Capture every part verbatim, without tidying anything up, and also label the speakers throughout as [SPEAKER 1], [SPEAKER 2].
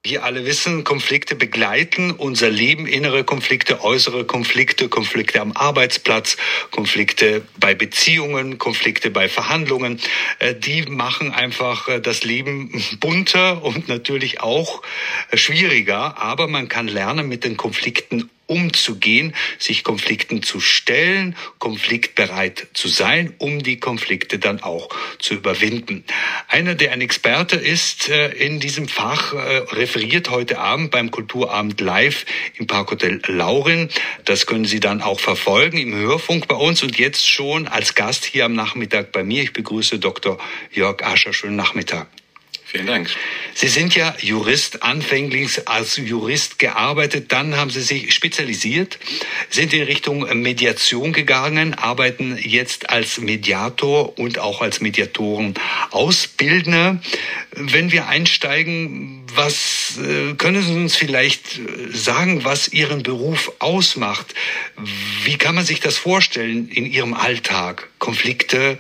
[SPEAKER 1] Wir alle wissen, Konflikte begleiten unser Leben, innere Konflikte, äußere Konflikte, Konflikte am Arbeitsplatz, Konflikte bei Beziehungen, Konflikte bei Verhandlungen. Die machen einfach das Leben bunter und natürlich auch schwieriger. Aber man kann lernen, mit den Konflikten umzugehen, sich Konflikten zu stellen, konfliktbereit zu sein, um die Konflikte dann auch zu überwinden. Einer, der ein Experte ist in diesem Fach, referiert heute Abend beim Kulturabend live im Parkhotel Laurin. Das können Sie dann auch verfolgen im Hörfunk bei uns und jetzt schon als Gast hier am Nachmittag bei mir. Ich begrüße Doktor Jörg Ascher. Schönen Nachmittag.
[SPEAKER 2] Vielen Dank.
[SPEAKER 1] Sie sind ja Jurist, anfänglich als Jurist gearbeitet, dann haben Sie sich spezialisiert, sind in Richtung Mediation gegangen, arbeiten jetzt als Mediator und auch als Mediatoren-Ausbildner. Wenn wir einsteigen, was können Sie uns vielleicht sagen, was Ihren Beruf ausmacht? Wie kann man sich das vorstellen in Ihrem Alltag, Konflikte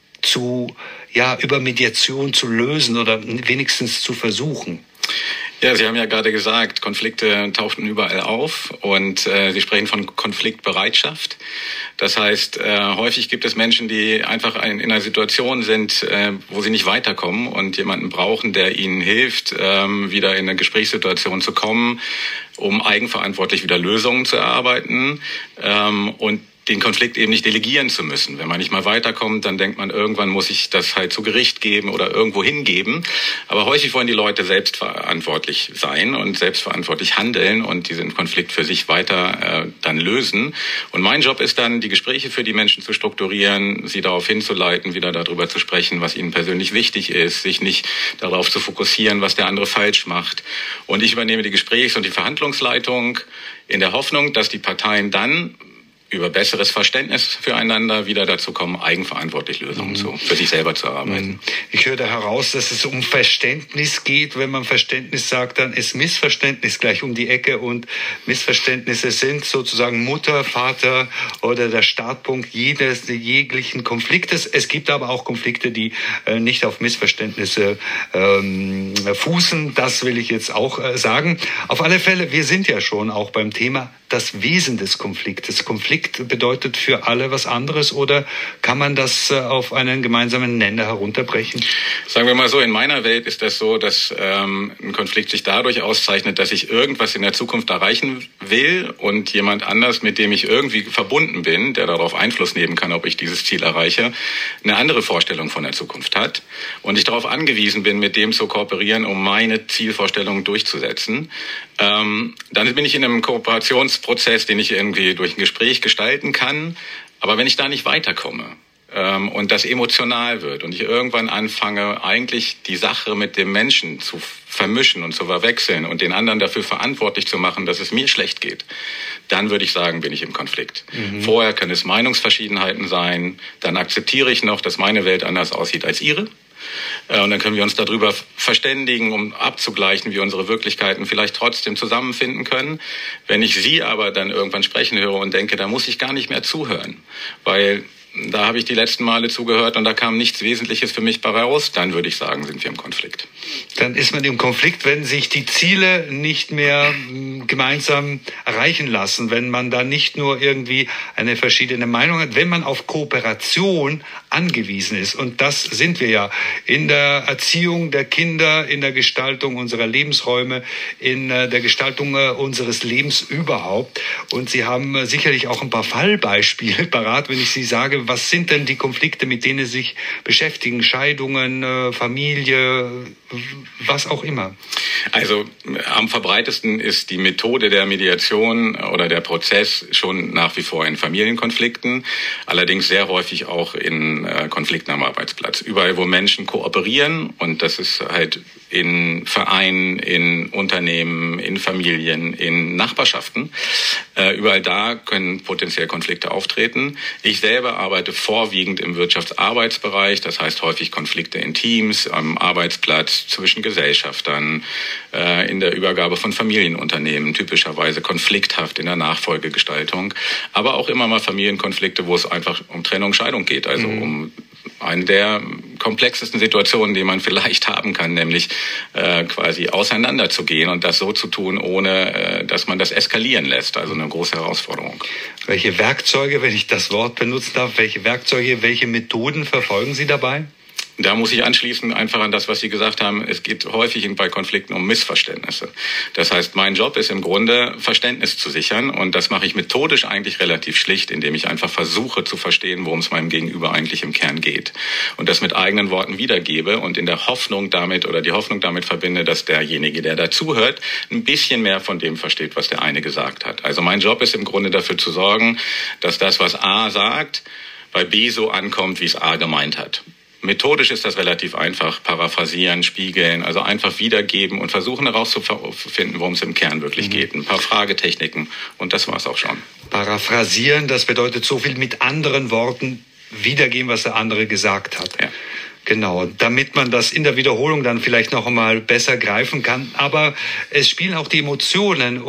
[SPEAKER 1] zu ja, über Mediation zu lösen oder wenigstens zu versuchen?
[SPEAKER 2] Ja, Sie haben ja gerade gesagt, Konflikte tauchten überall auf und äh, Sie sprechen von Konfliktbereitschaft. Das heißt, äh, häufig gibt es Menschen, die einfach in, in einer Situation sind, äh, wo sie nicht weiterkommen und jemanden brauchen, der ihnen hilft, ähm, wieder in eine Gesprächssituation zu kommen, um eigenverantwortlich wieder Lösungen zu erarbeiten ähm, und den Konflikt eben nicht delegieren zu müssen. Wenn man nicht mal weiterkommt, dann denkt man, irgendwann muss ich das halt zu Gericht geben oder irgendwo hingeben. Aber häufig wollen die Leute selbstverantwortlich sein und selbstverantwortlich handeln und diesen Konflikt für sich weiter äh, dann lösen. Und mein Job ist dann, die Gespräche für die Menschen zu strukturieren, sie darauf hinzuleiten, wieder darüber zu sprechen, was ihnen persönlich wichtig ist, sich nicht darauf zu fokussieren, was der andere falsch macht. Und ich übernehme die Gesprächs- und die Verhandlungsleitung in der Hoffnung, dass die Parteien dann über besseres Verständnis füreinander wieder dazu kommen, eigenverantwortlich Lösungen mhm. zu, für sich selber zu erarbeiten.
[SPEAKER 1] Ich höre da heraus, dass es um Verständnis geht. Wenn man Verständnis sagt, dann ist Missverständnis gleich um die Ecke und Missverständnisse sind sozusagen Mutter, Vater oder der Startpunkt jedes jeglichen Konfliktes. Es gibt aber auch Konflikte, die äh, nicht auf Missverständnisse ähm, fußen. Das will ich jetzt auch äh, sagen. Auf alle Fälle, wir sind ja schon auch beim Thema das Wesen des Konfliktes. Konflikt bedeutet für alle was anderes oder kann man das auf einen gemeinsamen Nenner herunterbrechen?
[SPEAKER 2] Sagen wir mal so, in meiner Welt ist das so, dass ähm, ein Konflikt sich dadurch auszeichnet, dass ich irgendwas in der Zukunft erreichen will und jemand anders, mit dem ich irgendwie verbunden bin, der darauf Einfluss nehmen kann, ob ich dieses Ziel erreiche, eine andere Vorstellung von der Zukunft hat und ich darauf angewiesen bin, mit dem zu kooperieren, um meine Zielvorstellungen durchzusetzen. Ähm, dann bin ich in einem Kooperationsprozess, den ich irgendwie durch ein Gespräch gestalten kann. Aber wenn ich da nicht weiterkomme ähm, und das emotional wird und ich irgendwann anfange, eigentlich die Sache mit dem Menschen zu vermischen und zu verwechseln und den anderen dafür verantwortlich zu machen, dass es mir schlecht geht, dann würde ich sagen, bin ich im Konflikt. Mhm. Vorher können es Meinungsverschiedenheiten sein. Dann akzeptiere ich noch, dass meine Welt anders aussieht als Ihre. Und dann können wir uns darüber verständigen, um abzugleichen, wie unsere Wirklichkeiten vielleicht trotzdem zusammenfinden können. Wenn ich Sie aber dann irgendwann sprechen höre und denke, da muss ich gar nicht mehr zuhören, weil da habe ich die letzten Male zugehört und da kam nichts Wesentliches für mich bei raus, dann würde ich sagen, sind wir im Konflikt.
[SPEAKER 1] Dann ist man im Konflikt, wenn sich die Ziele nicht mehr gemeinsam erreichen lassen, wenn man da nicht nur irgendwie eine verschiedene Meinung hat, wenn man auf Kooperation angewiesen ist. Und das sind wir ja in der Erziehung der Kinder, in der Gestaltung unserer Lebensräume, in der Gestaltung unseres Lebens überhaupt. Und Sie haben sicherlich auch ein paar Fallbeispiele parat, wenn ich Sie sage, was sind denn die Konflikte, mit denen Sie sich beschäftigen? Scheidungen, Familie, was auch immer.
[SPEAKER 2] Also am verbreitesten ist die Methode der Mediation oder der Prozess schon nach wie vor in Familienkonflikten, allerdings sehr häufig auch in äh, Konflikten am Arbeitsplatz. Überall, wo Menschen kooperieren, und das ist halt in Vereinen, in Unternehmen, in Familien, in Nachbarschaften, äh, überall da können potenziell Konflikte auftreten. Ich selber arbeite vorwiegend im Wirtschaftsarbeitsbereich, das heißt häufig Konflikte in Teams, am Arbeitsplatz, zwischen Gesellschaftern, äh, in der Übergabe von Familienunternehmen, typischerweise konflikthaft in der Nachfolgegestaltung, aber auch immer mal Familienkonflikte, wo es einfach um Trennung, Scheidung geht, also mhm. um eine der komplexesten Situationen, die man vielleicht haben kann, nämlich äh, quasi auseinanderzugehen und das so zu tun, ohne äh, dass man das eskalieren lässt. Also eine große Herausforderung.
[SPEAKER 1] Welche Werkzeuge, wenn ich das Wort benutzen darf, welche Werkzeuge, welche Methoden verfolgen Sie dabei?
[SPEAKER 2] Da muss ich anschließen einfach an das, was Sie gesagt haben. Es geht häufig bei Konflikten um Missverständnisse. Das heißt, mein Job ist im Grunde, Verständnis zu sichern. Und das mache ich methodisch eigentlich relativ schlicht, indem ich einfach versuche zu verstehen, worum es meinem Gegenüber eigentlich im Kern geht. Und das mit eigenen Worten wiedergebe und in der Hoffnung damit oder die Hoffnung damit verbinde, dass derjenige, der dazuhört, ein bisschen mehr von dem versteht, was der eine gesagt hat. Also mein Job ist im Grunde dafür zu sorgen, dass das, was A sagt, bei B so ankommt, wie es A gemeint hat. Methodisch ist das relativ einfach. Paraphrasieren, spiegeln, also einfach wiedergeben und versuchen herauszufinden, worum es im Kern wirklich mhm. geht. Ein paar Fragetechniken und das war es auch schon.
[SPEAKER 1] Paraphrasieren, das bedeutet so viel mit anderen Worten wiedergeben, was der andere gesagt hat. Ja. Genau, damit man das in der Wiederholung dann vielleicht noch einmal besser greifen kann. Aber es spielen auch die Emotionen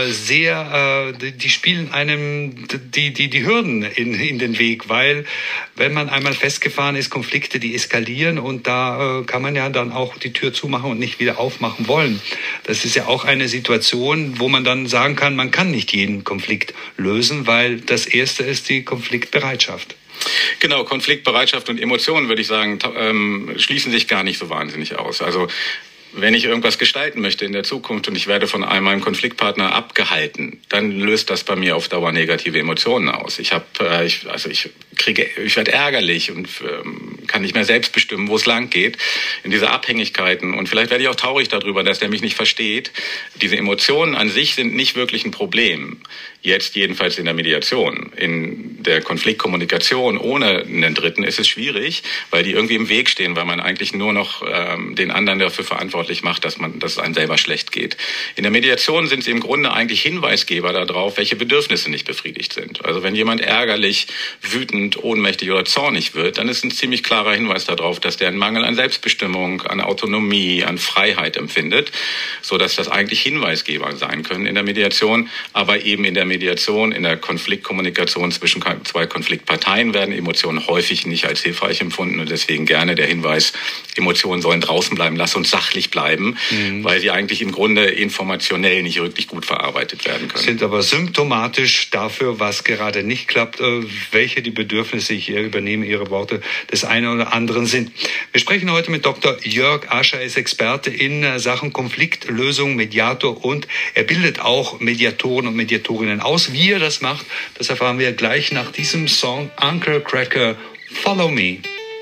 [SPEAKER 1] sehr, die spielen einem die, die, die Hürden in, in den Weg, weil wenn man einmal festgefahren ist, Konflikte, die eskalieren und da kann man ja dann auch die Tür zumachen und nicht wieder aufmachen wollen. Das ist ja auch eine Situation, wo man dann sagen kann, man kann nicht jeden Konflikt lösen, weil das Erste ist die Konfliktbereitschaft.
[SPEAKER 2] Genau, Konfliktbereitschaft und Emotionen, würde ich sagen, ähm, schließen sich gar nicht so wahnsinnig aus. Also wenn ich irgendwas gestalten möchte in der Zukunft und ich werde von einem meinem Konfliktpartner abgehalten, dann löst das bei mir auf Dauer negative Emotionen aus. Ich habe, äh, ich, also ich kriege, ich werde ärgerlich und ähm, kann nicht mehr selbst bestimmen, wo es lang geht in diese Abhängigkeiten. Und vielleicht werde ich auch traurig darüber, dass der mich nicht versteht. Diese Emotionen an sich sind nicht wirklich ein Problem. Jetzt jedenfalls in der Mediation, in der Konfliktkommunikation ohne einen Dritten ist es schwierig, weil die irgendwie im Weg stehen, weil man eigentlich nur noch ähm, den anderen dafür verantwortlich macht, dass man, dass es einem selber schlecht geht. In der Mediation sind sie im Grunde eigentlich Hinweisgeber darauf, welche Bedürfnisse nicht befriedigt sind. Also wenn jemand ärgerlich, wütend, ohnmächtig oder zornig wird, dann ist ein ziemlich klarer Hinweis darauf, dass der einen Mangel an Selbstbestimmung, an Autonomie, an Freiheit empfindet, so dass das eigentlich Hinweisgeber sein können in der Mediation, aber eben in der Mediation, in der Konfliktkommunikation zwischen zwei Konfliktparteien werden Emotionen häufig nicht als hilfreich empfunden und deswegen gerne der Hinweis, Emotionen sollen draußen bleiben, lass uns sachlich bleiben, mhm. weil sie eigentlich im Grunde informationell nicht wirklich gut verarbeitet werden können.
[SPEAKER 1] Sind aber symptomatisch dafür, was gerade nicht klappt, welche die Bedürfnisse, ich übernehme Ihre Worte, des einen oder anderen sind. Wir sprechen heute mit Doktor Jörg Ascher, er ist Experte in Sachen Konfliktlösung, Mediator und er bildet auch Mediatoren und Mediatorinnen aus. Wie er das macht, das erfahren wir gleich nach diesem Song Uncle Cracker, Follow Me.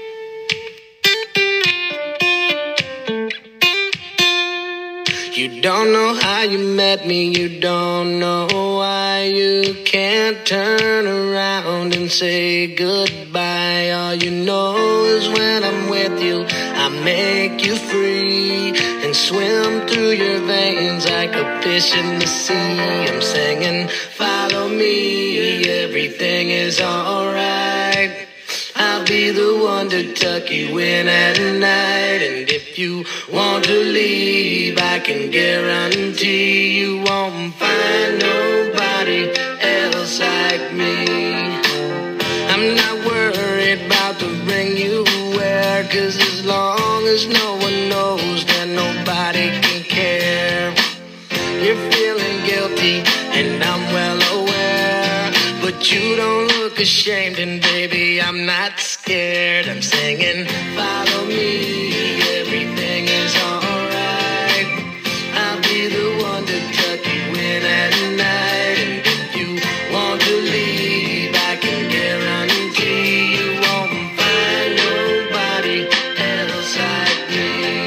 [SPEAKER 3] You don't know how you met me, you don't know why you can't turn around and say goodbye. All you know is when I'm with you, I make you free and swim through your veins like a fish in the sea. I'm singing, follow me, everything is alright. I'll be the one to tuck you in at night. And if you want to leave, I can guarantee you won't find nobody else like me. I'm not worried about the ring you wear, 'cause as long as no one knows, then nobody can care. You're feeling guilty and I'm well aware, but you don't look ashamed, and baby, I'm not scared. I'm singing, follow me, everything is alright. I'll be the one to tuck you in at night. And if you want to leave, I can guarantee you won't find nobody else like me.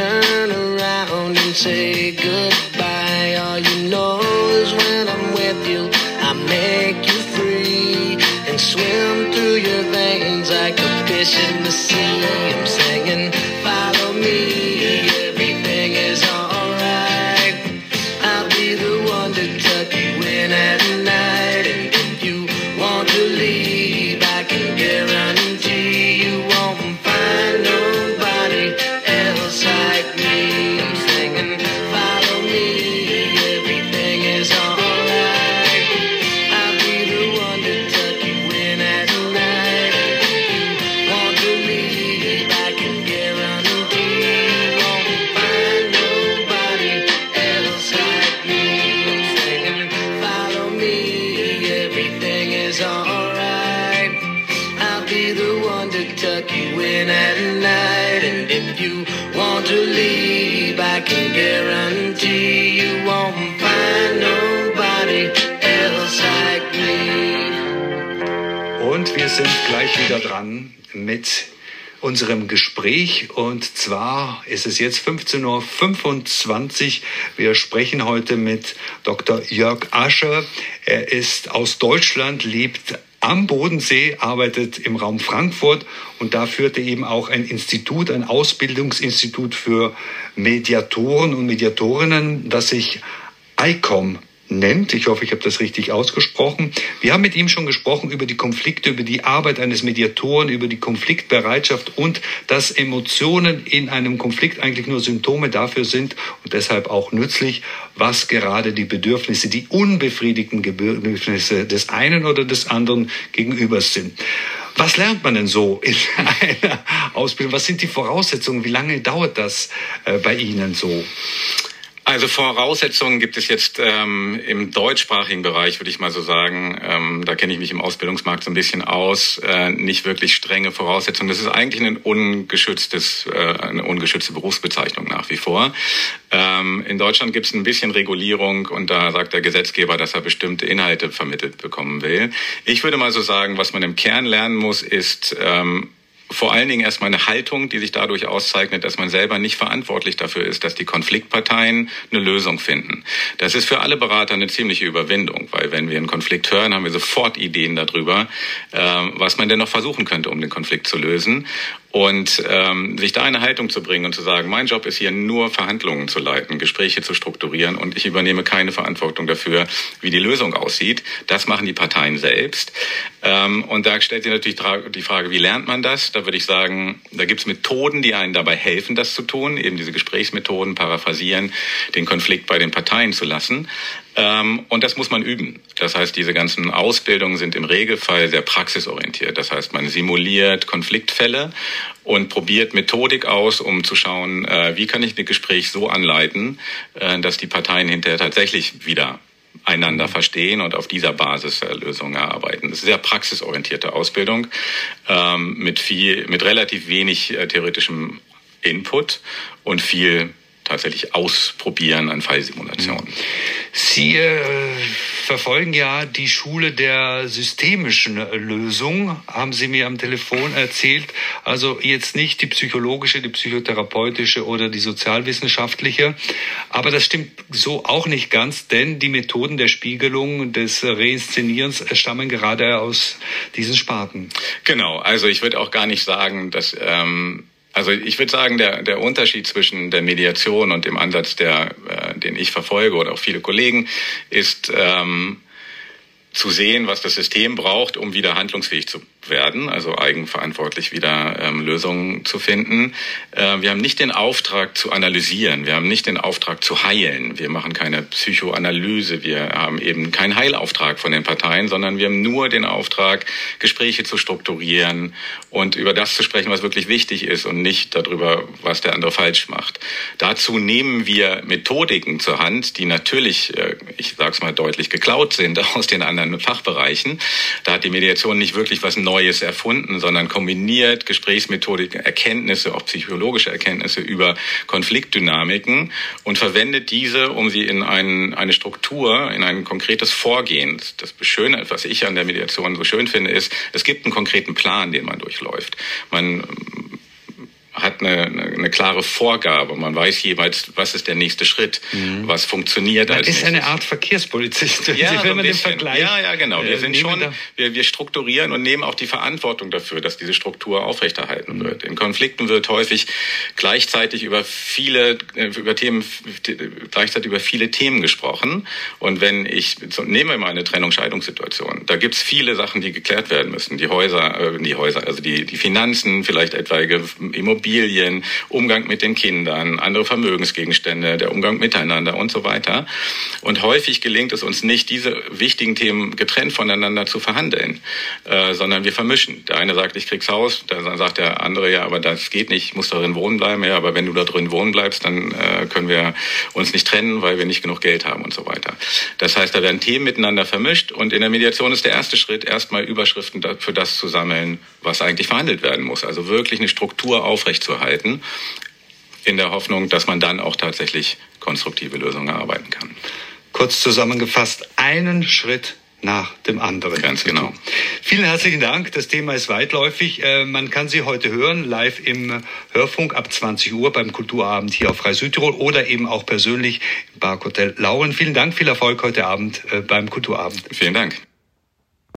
[SPEAKER 3] turn around and say goodbye. All you know is when I'm with you, I make you free and swim through your veins like a fish in the sea. I'm singing, follow me, everything is alright. I'll be the one to tuck you in at night, and if you want to leave, I can guarantee you won't find nobody else like me. I'm singing, follow me, everything is alright. I'll be the one to tuck you in at night, and if you want to leave, I can guarantee you won't find nobody else like me. I'm singing, follow me, everything is alright. I'll be the one to tuck you in at night, and if you want to leave, I can guarantee you won't find nobody else like me.
[SPEAKER 1] Und wir sind gleich wieder dran mit unserem Gespräch, und zwar ist es jetzt fünfzehn Uhr fünfundzwanzig. Wir sprechen heute mit Doktor Jörg Ascher. Er ist aus Deutschland, lebt am Bodensee, arbeitet im Raum Frankfurt, und da führt er eben auch ein Institut, ein Ausbildungsinstitut für Mediatoren und Mediatorinnen, das sich I C O M nennt. Ich hoffe, ich habe das richtig ausgesprochen. Wir haben mit ihm schon gesprochen über die Konflikte, über die Arbeit eines Mediatoren, über die Konfliktbereitschaft und dass Emotionen in einem Konflikt eigentlich nur Symptome dafür sind und deshalb auch nützlich, was gerade die Bedürfnisse, die unbefriedigten Bedürfnisse des einen oder des anderen gegenüber sind. Was lernt man denn so in einer Ausbildung? Was sind die Voraussetzungen? Wie lange dauert das äh, bei Ihnen so?
[SPEAKER 2] Also Voraussetzungen gibt es jetzt ähm, im deutschsprachigen Bereich, würde ich mal so sagen. Ähm, da kenne ich mich im Ausbildungsmarkt so ein bisschen aus. Äh, nicht wirklich strenge Voraussetzungen. Das ist eigentlich ein ungeschütztes, äh, eine ungeschützte Berufsbezeichnung nach wie vor. Ähm, in Deutschland gibt es ein bisschen Regulierung, und da sagt der Gesetzgeber, dass er bestimmte Inhalte vermittelt bekommen will. Ich würde mal so sagen, was man im Kern lernen muss, ist ähm, vor allen Dingen erstmal eine Haltung, die sich dadurch auszeichnet, dass man selber nicht verantwortlich dafür ist, dass die Konfliktparteien eine Lösung finden. Das ist für alle Berater eine ziemliche Überwindung, weil wenn wir einen Konflikt hören, haben wir sofort Ideen darüber, was man denn noch versuchen könnte, um den Konflikt zu lösen. Und ähm, sich da eine Haltung zu bringen und zu sagen, mein Job ist hier nur Verhandlungen zu leiten, Gespräche zu strukturieren, und ich übernehme keine Verantwortung dafür, wie die Lösung aussieht. Das machen die Parteien selbst. Ähm, und da stellt sich natürlich die Frage, wie lernt man das? Da würde ich sagen, da gibt es Methoden, die einen dabei helfen, das zu tun. Eben diese Gesprächsmethoden, paraphrasieren, den Konflikt bei den Parteien zu lassen. Ähm, und das muss man üben. Das heißt, diese ganzen Ausbildungen sind im Regelfall sehr praxisorientiert. Das heißt, man simuliert Konfliktfälle und probiert Methodik aus, um zu schauen, äh, wie kann ich ein Gespräch so anleiten, äh, dass die Parteien hinterher tatsächlich wieder einander verstehen und auf dieser Basis äh, Lösungen erarbeiten. Das ist eine sehr praxisorientierte Ausbildung ähm, mit viel, mit relativ wenig äh, theoretischem Input und viel tatsächlich ausprobieren an Fallsimulationen.
[SPEAKER 1] Sie äh, verfolgen ja die Schule der systemischen Lösung, haben Sie mir am Telefon erzählt. Also jetzt nicht die psychologische, die psychotherapeutische oder die sozialwissenschaftliche. Aber das stimmt so auch nicht ganz, denn die Methoden der Spiegelung, des Reinszenierens stammen gerade aus diesen Sparten.
[SPEAKER 2] Genau, also ich würde auch gar nicht sagen, dass... Ähm Also ich würde sagen, der, der Unterschied zwischen der Mediation und dem Ansatz, der, äh, den ich verfolge oder auch viele Kollegen, ist ähm, zu sehen, was das System braucht, um wieder handlungsfähig zu werden, also eigenverantwortlich wieder ähm, Lösungen zu finden. Äh, wir haben nicht den Auftrag zu analysieren, wir haben nicht den Auftrag zu heilen, wir machen keine Psychoanalyse, wir haben eben keinen Heilauftrag von den Parteien, sondern wir haben nur den Auftrag, Gespräche zu strukturieren und über das zu sprechen, was wirklich wichtig ist, und nicht darüber, was der andere falsch macht. Dazu nehmen wir Methodiken zur Hand, die natürlich, äh, ich sage es mal deutlich, geklaut sind aus den anderen Fachbereichen. Da hat die Mediation nicht wirklich was Neues erfunden, sondern kombiniert Gesprächsmethodik, Erkenntnisse, auch psychologische Erkenntnisse über Konfliktdynamiken und verwendet diese, um sie in ein, eine Struktur, in ein konkretes Vorgehen. Das Schöne, was ich an der Mediation so schön finde, ist, es gibt einen konkreten Plan, den man durchläuft. Man hat eine, eine, eine klare Vorgabe. Man weiß jeweils, was ist der nächste Schritt, mhm. was funktioniert.
[SPEAKER 1] Man
[SPEAKER 2] als
[SPEAKER 1] ist
[SPEAKER 2] nächstes.
[SPEAKER 1] Eine Art Verkehrspolizist,
[SPEAKER 2] ja,
[SPEAKER 1] wenn
[SPEAKER 2] so
[SPEAKER 1] man den Vergleich.
[SPEAKER 2] Ja, ja, genau. Wir
[SPEAKER 1] äh,
[SPEAKER 2] sind schon, wir, wir strukturieren und nehmen auch die Verantwortung dafür, dass diese Struktur aufrechterhalten mhm. wird. In Konflikten wird häufig gleichzeitig über viele, über Themen, gleichzeitig über viele Themen gesprochen. Und wenn ich, nehmen wir mal eine Trennung-Scheidungssituation, da gibt's viele Sachen, die geklärt werden müssen. Die Häuser, äh, die Häuser, also die, die Finanzen, vielleicht etwaige Immobilien, Umgang mit den Kindern, andere Vermögensgegenstände, der Umgang miteinander und so weiter. Und häufig gelingt es uns nicht, diese wichtigen Themen getrennt voneinander zu verhandeln, äh, sondern wir vermischen. Der eine sagt, ich krieg's Haus, dann sagt der andere, ja, aber das geht nicht, ich muss darin wohnen bleiben. Ja, aber wenn du da drin wohnen bleibst, dann äh, können wir uns nicht trennen, weil wir nicht genug Geld haben und so weiter. Das heißt, da werden Themen miteinander vermischt und in der Mediation ist der erste Schritt, erstmal Überschriften für das zu sammeln, was eigentlich verhandelt werden muss. Also wirklich eine Struktur aufrechtzuerhalten, in der Hoffnung, dass man dann auch tatsächlich konstruktive Lösungen erarbeiten kann.
[SPEAKER 1] Kurz zusammengefasst, einen Schritt nach dem anderen.
[SPEAKER 2] Ganz genau.
[SPEAKER 1] Vielen herzlichen Dank. Das Thema ist weitläufig. Man kann Sie heute hören, live im Hörfunk ab zwanzig Uhr beim Kulturabend hier auf Freie Südtirol oder eben auch persönlich im Parkhotel Lauren. Vielen Dank, viel Erfolg heute Abend beim Kulturabend.
[SPEAKER 2] Vielen Dank.